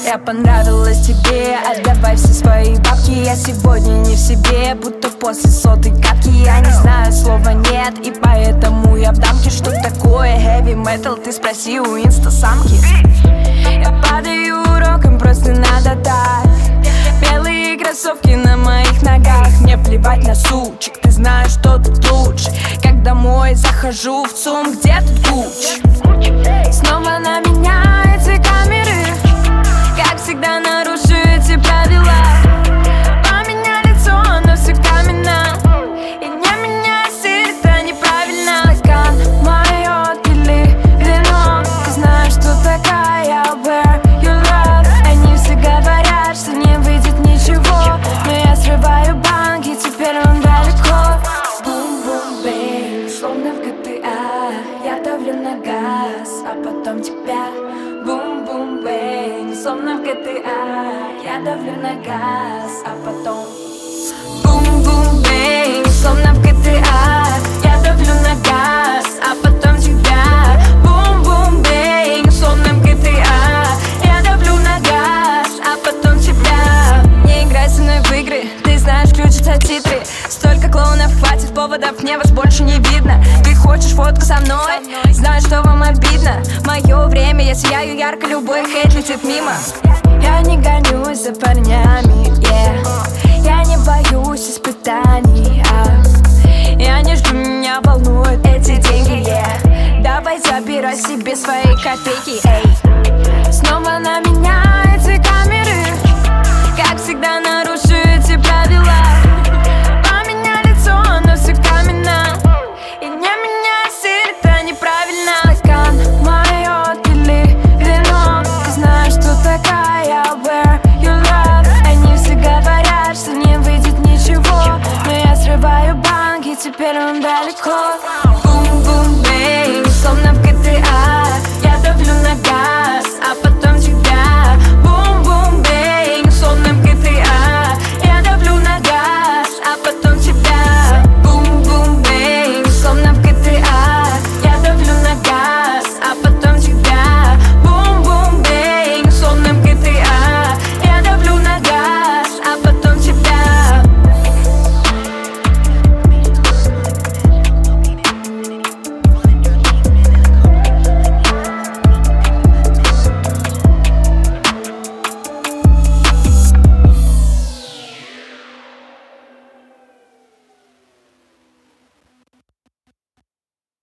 Я понравилась тебе, отдавай все свои бабки. Я сегодня не в себе, будто после сотой капки. Я не знаю слова нет, и поэтому я в дамке. Что такое heavy metal, ты спроси у инстасамки. Я падаю уроком, просто надо так. Белые кроссовки на моих ногах. Мне плевать на сучек, ты знаешь, что тут лучше. Как домой захожу в ЦУМ, где тут куч? Снова на меня эти камеры, как всегда нарушу эти правила. Поменяй лицо, но все каменно. И не меняй стиль, это неправильно. Лакан, мое пили вино. Ты знаешь, что такая where you love. Они все говорят, что не выйдет ничего, но я срываю банки, теперь он далеко. Бум-бум-бей, словно в GTA. Я давлю на газ, а потом тебя. Бум-бум-бей, словно в GTA. Я давлю на газ, а потом. Бум-бум-бей, словно в GTA. Я давлю на газ, а потом тебя. Бум-бум-бей, словно в GTA. Я давлю на газ, а потом тебя. Не играй со мной в игры, ты знаешь, включатся титры. Столько клоунов, хватит поводов, мне вас больше не видно. Ты хочешь фотку со мной, знаю, что вам обидно. Мое время, я сияю ярко, любой хейт летит мимо. Я не гонюсь за парнями, yeah. Я не боюсь испытаний, Я не жду, меня волнуют эти деньги, yeah. Давай забирай себе свои копейки.